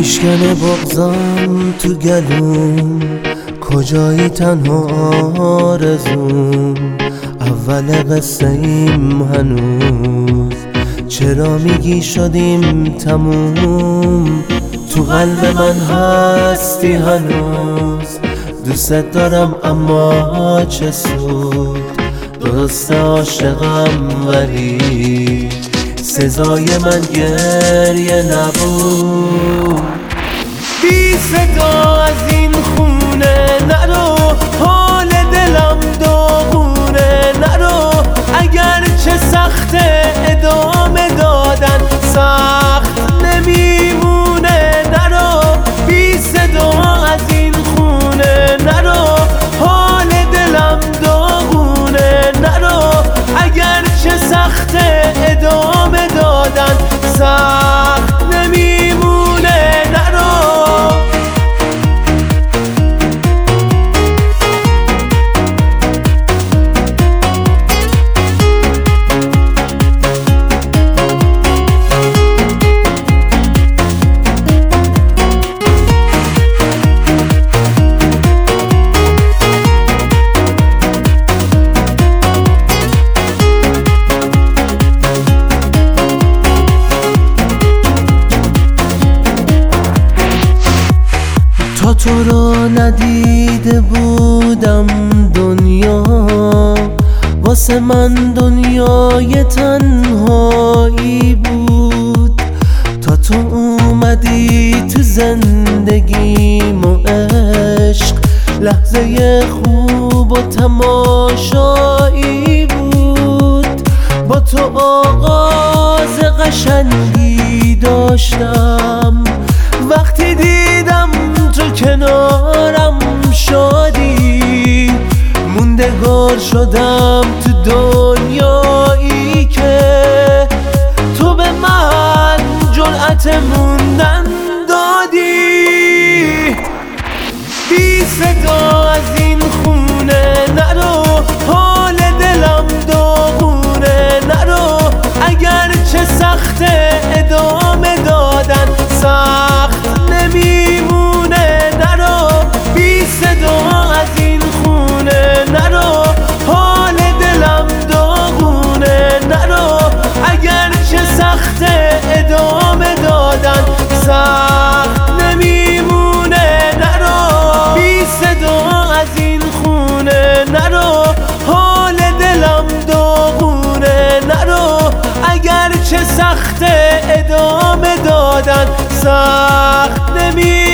میشکنه بغضم تو گلوم، کجایی تنها آرزوم، اول قصه ایم هنوز، چرا میگی شدیم تموم، تو قلب من هستی هنوز، دوست دارم اما چه سود، درست عاشقم ولی سزای من گریه نبود. بی صدا از این خونه نرو، حال دلم داغونه نرو، اگر چه سخته ادامه دادن سخت نمیمونه نرو، بی صدا از این خونه نرو، حال دلم داغونه نرو، اگر چه سخته ادامه دادن سخت نمیمونه نرو. تا تو رو ندیده بودم دنیا، واسه من دنیای تنهایی بود، تا تو اومدی تو زندگیم و عشق لحظه خوب و تماشایی بود، با تو آغاز قشنگی داشتم، وقتی دیدم تو کنارم شدی، موندگار شدم تو دنیایی که تو به من جرأت موندن دادی. بی صدا از این خونه نرو، حال دلم داغونه نرو، اگر چه سخته ادامه دادن سخت نمیمونه نرو، بی صدا از این خونه نرو، حال دلم داغونه نرو، اگر چه سخته ادامه دادن سخت نمیمونه نرو، بی صدا از این خونه نرو، حال دلم داغونه نرو، اگر چه سخته ادامه دادن سخت نمیمونه.